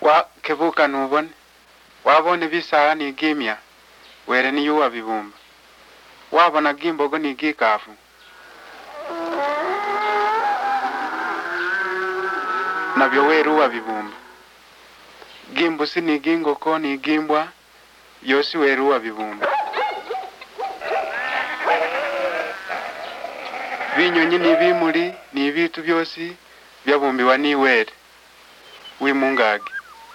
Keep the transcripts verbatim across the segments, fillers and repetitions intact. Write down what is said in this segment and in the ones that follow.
wa kebuka nubone wabone bisala ni gimya were ni yuwa bibumba wabona gimbogo ni gikafu nabyo weruwa bibumba gimbusi ni gingoko ni gimbwa yosi weruwa bibumba binyonyi ni bimuli ni bitu byosi byabumbiwa ni were wimungage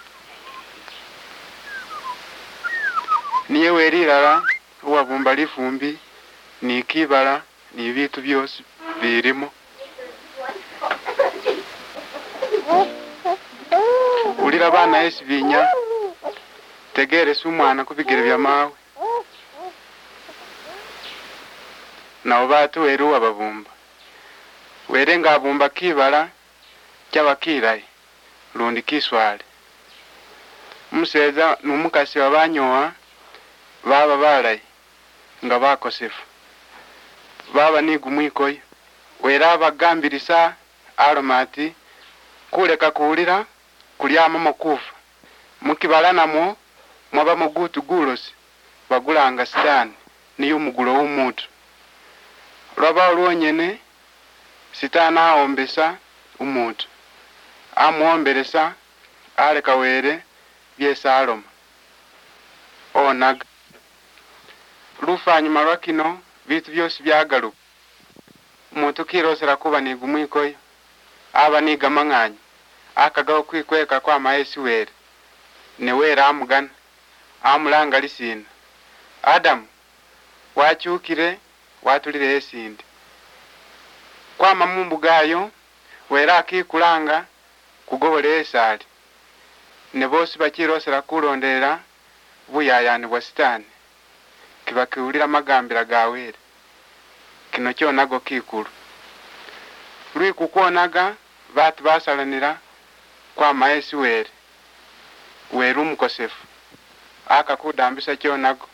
niye werirara uwabumba lifumbi ni kibala ni bitu byosi birimo ulira bana esi binya tegere sumwana kubigere bya mawe na obatu weru ababumba werenga abumba kibala cyabakiraye lundi kiswale museza numukasi wabanyoa baba balaye nga bakosefu baba ni gumwikoyo wera abagambirisa aromati kuleka kuulira kulyama makufa mukibala namo mwaba mugutu gulosi bagulanga sitani niyo mugulo w'omuntu lwaba olwonyene sitani aombesa umuntu amuomberesa aleka were byesa aloma onaga lufanyuma lwakino bitu byosi byagaluka umuntu kirosera kuba ni gumwikoyo aba ni gamanganya akagaho kwikweka kwa maesi were ne wera amugana amulanga lisina Adam wacyukire watulire esinde kwa mamumbu gayo wera akikulanga kugobole esali ne bosi bakirosera kulondera buyayani bwa sitani kibakiulira magambira gawere kino kyo nago kikulu lwi kukonaga batu basalanira kwa maesi were weru mukosefu aka kudambisa kyo nago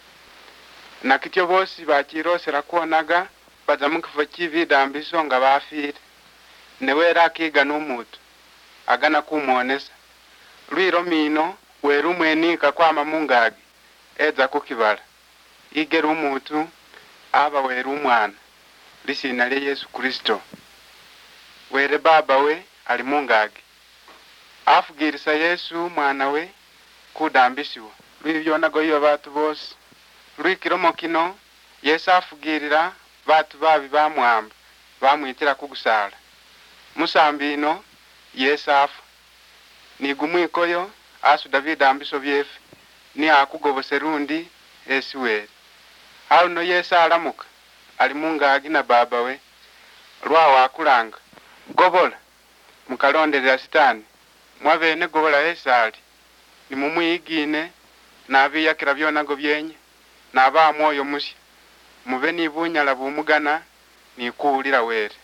nakityo bosi bakirosera kuonaga baza mukifo kivi dambiso nga bafire ne wera akiga n'umutu agana kumuonesa lwiro mino weru mwenika kwa mamungage eza kukibala igera umutu aba weru umwana lisina lya Yesu Kristo were baba we ali mungage afugirisa Yesu mwana we kudambisiwa lwibyo nago iyo batu bose lwikiromo kino Yesu afugirira batu babi bamwamba bamwitira kugusala musambino Yesu afu ni gumwikoyo asu David ambiso byefe ni akugobose rundi esi were hano Yesu alamuka ali mungagi na baba we lwa wakulanga gobola mukalonderera sitani mwabene gobola esali ni mumuyigine nabiyakira byonago byenye naba mwoyo mushi mube ni bunyala bumugana ni kuulira were